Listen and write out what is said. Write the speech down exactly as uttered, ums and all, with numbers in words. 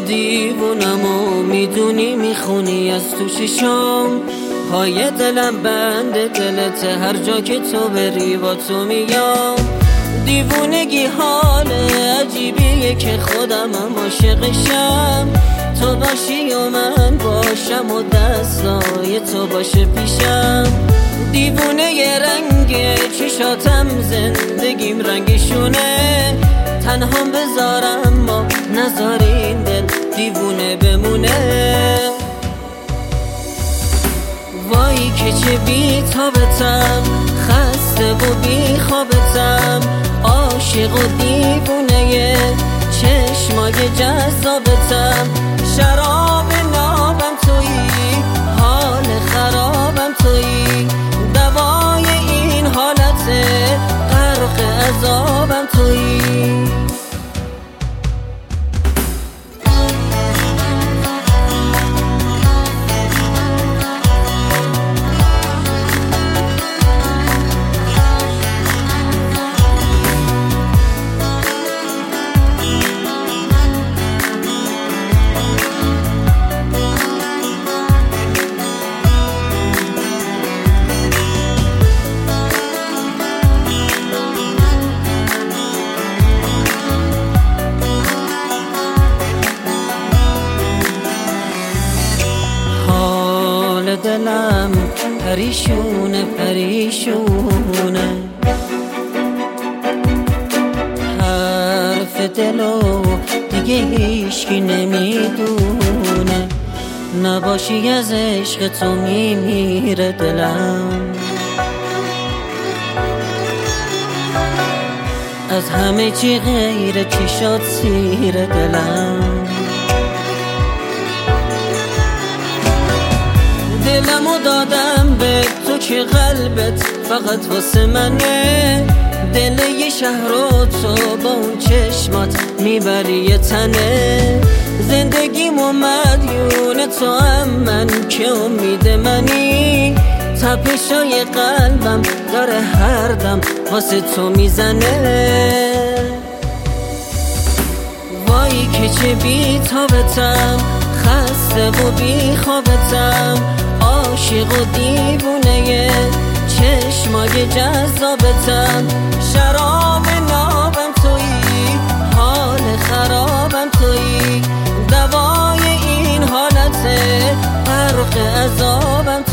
دیوونم و میدونی میخونی از تو ششم، پای دلم بند دلت، هر جا که تو بری با تو میام. دیوونگی حال عجیبیه که خودم هم عاشقشم، تو باشی و من باشم و دستای تو باشه پیشم. دیوونه ی رنگ چشاتم زندگیم رنگشونه، تنها بذارم ما نذارین دل دیوونه بمونه. وای که چه بی تابتم، خسته و بی خوابتم، عاشق و دیوونه چشمای جذابتم. شراب نابم تویی، حال خرابم تویی، دوای این حالت غرق عذابم تویی. دلم پریشونه پریشونه، حرف دلو دیگه هیچکی نمیدونه، نباشی از عشق تو میمیره دلم. از همه چی غیر چشات سیر دلم. دلمو دادم به تو که قلبت فقط واسه منه، دل یه شهر رو تو با اون چشمات میبری یه تنه. زندگیمو مدیون تو هم من که امید منی، تپشای قلبم داره هر دم واسه تو میزنه. وای که چه بی تابتم، خسته و بی خوابتم، عاشق و دیوونه چشمای جذابتم. شراب نابم تویی، حال خرابم تویی، دوای این حالت غرق عذابم تویی.